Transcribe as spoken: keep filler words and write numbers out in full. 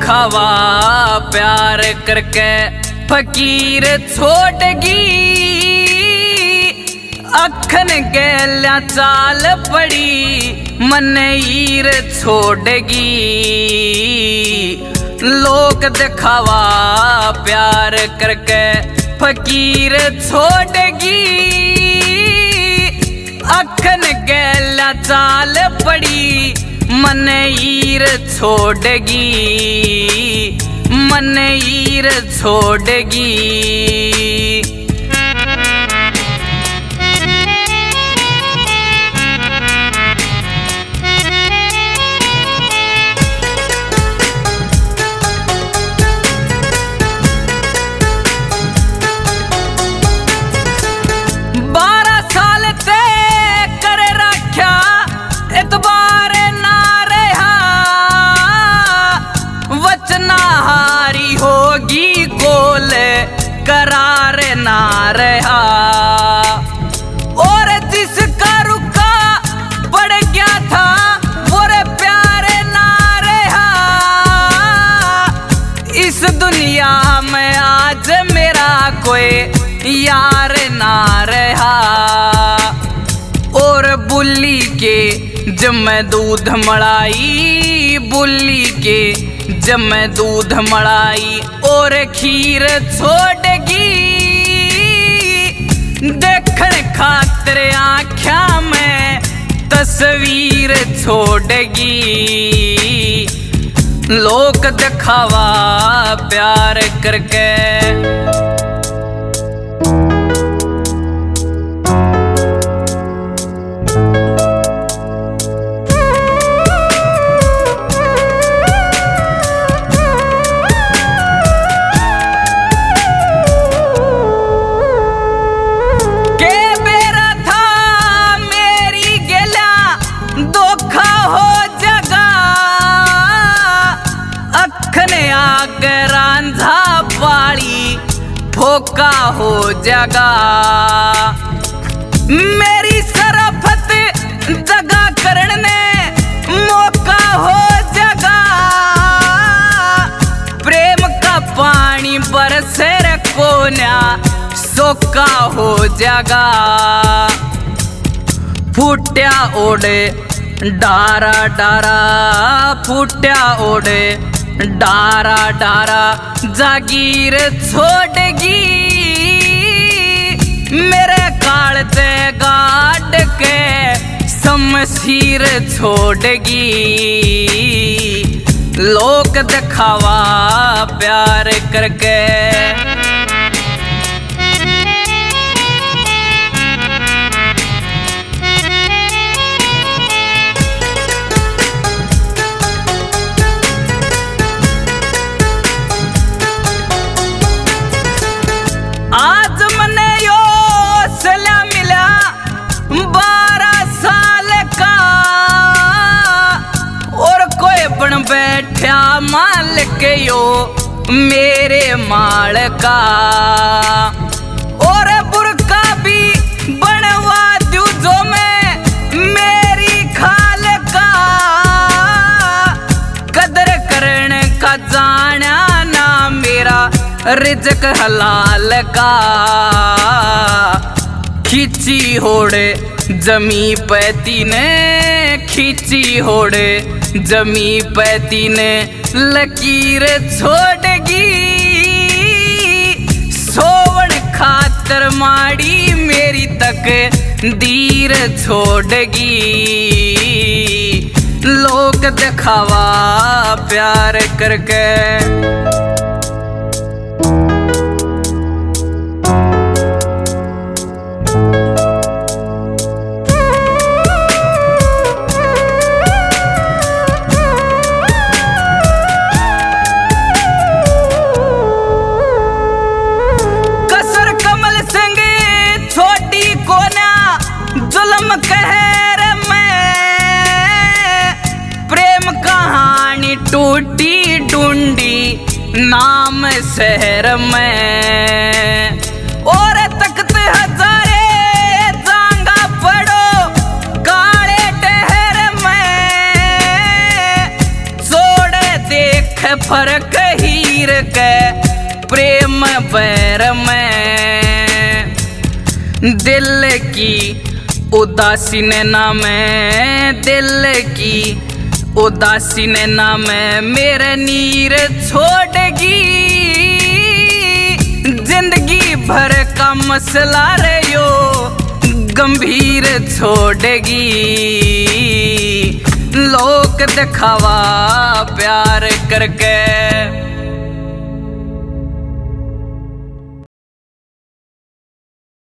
दिखावा प्यार करके फकीर छोड़गी, अखन गैल्या चाल पड़ी मन ईर छोड़गी। लोग दिखावा प्यार करके फकीर छोड़गी, अखन गैल्या चाल पड़ी मन ईर छोड़गी, मन ईर छोड़गी। बारह साल ते कर रख्या इतबार ना रहा, वचनाहारी होगी गोल करार ना रहा। और जिसका रुका पड़ गया था वो रे प्यार ना रहा। इस दुनिया में आज मेरा कोई यार ना रहा। और बुल्ली के जब मैं दूध मड़ाई, बुल्ली के जब मैं दूध मड़ाई और खीर छोड़गी, देखण खातिर आँख्या में तस्वीर छोड़गी। लोग दिखावा प्यार करके रांझा पाली फोका हो जगा। मेरी सरफत जगा करण ने मौका हो जगा। प्रेम का पानी बरसे कोन्या सोका हो जगा। फूट्या ओढ़े डारा डारा, फूट्या ओढ़े डारा डारा जागीर छोड़गी। मेरे काल से गाड़ के शमशीर छोड़गी। लोग दिखावा प्यार करके आज मने यो सला मिला बारह साल का। और कोई बन बैठा मालिक यो मेरे माल का। और बुरका भी बनवा दूं जो मैं मेरी खाल का। कदर करने का जाना ना मेरा रिज़्क हलाल का। खींची होड़े जमी पैती ने, खींची होड़े जमी पैती ने लकीर छोड़गी। सोवण खातर माड़ी मेरी तक दीर छोड़गी। लोग दिखावा प्यार करके कहर में प्रेम कहानी टूटी डूंडी नाम शहर में। और तख्त हजारे जांगा पड़ो काले टहर में। छोड़े देख फर्क हीर के प्रेम बैर में। दिल की उदासी ने नाम दिल की उदासी ने नाम मेरे नीर छोड़गी। जिंदगी भर का मसला रे यो गंभीर छोड़गी। लोक दिखावा प्यार करके